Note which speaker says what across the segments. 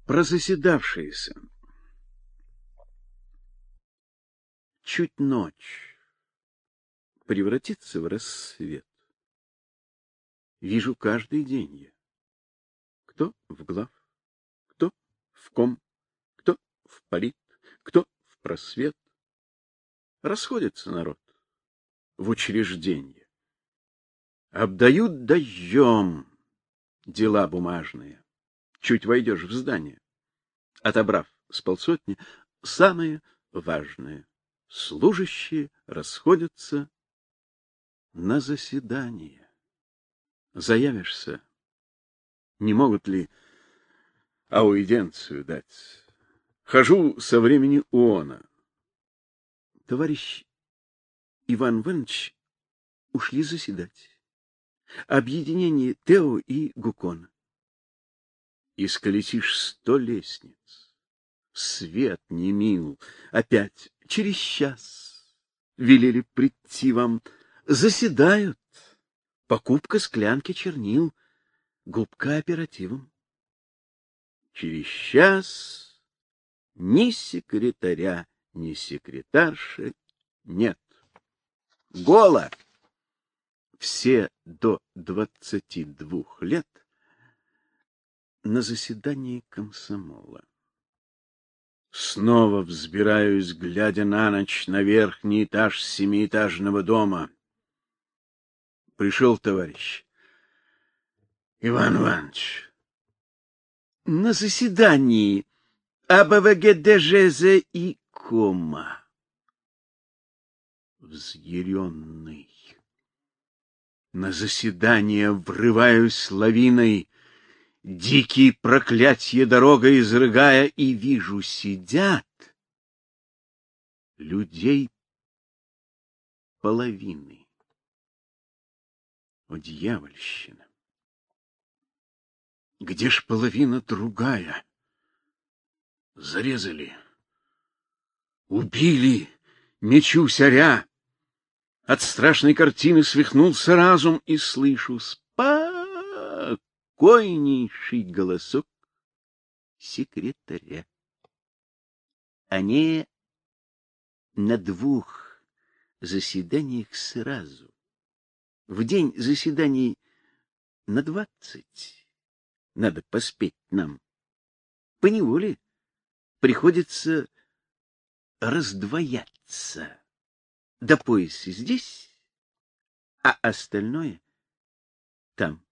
Speaker 1: Про заседавшиеся. Чуть ночь превратится в рассвет. Вижу каждый день я. Кто в глав, кто в ком, кто в полит, кто в просвет. Расходится народ в учрежденье. Обдают дождем дела бумажные. Чуть войдешь в здание, отобрав с полсотни самые важные, служащие расходятся на заседание. Заявишься, не могут ли аудиенцию дать. Хожу со времени ООНа. Товарищ Иван Иванович ушли заседать. Объединение Тео и Гукона. Исколесишь 100 лестниц. Свет не мил. Опять через час велели прийти вам. Заседают. Покупка склянки чернил. Губка оперативом. Через час ни секретаря, ни секретарши нет. Голо. Все до 22 лет на заседании комсомола. Снова взбираюсь, глядя на ночь, на верхний этаж семиэтажного дома. Пришел товарищ Иван Иванович. На заседании АБВГ-ДЖЗ и Кома. Взъяренный. На заседание врываюсь лавиной, дикие проклятья дорога изрыгая, и вижу, сидят людей половины. О, дьявольщина! Где ж половина другая? Зарезали, убили, мечусь оря. От страшной картины свихнулся разум, и слышу спокойнейший голосок секретаря. Они на 2 заседаниях сразу. В день заседаний на 20 надо поспеть нам. Поневоле приходится раздвояться. До пояса здесь, а остальное там.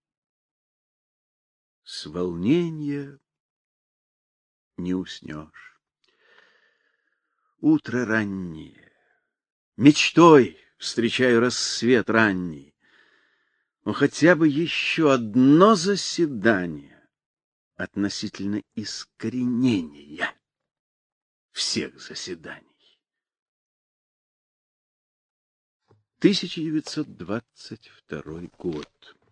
Speaker 1: С волнения не уснешь. Утро раннее. Мечтой встречаю рассвет ранний. Но хотя бы еще одно заседание относительно искоренения всех заседаний. 1922 год.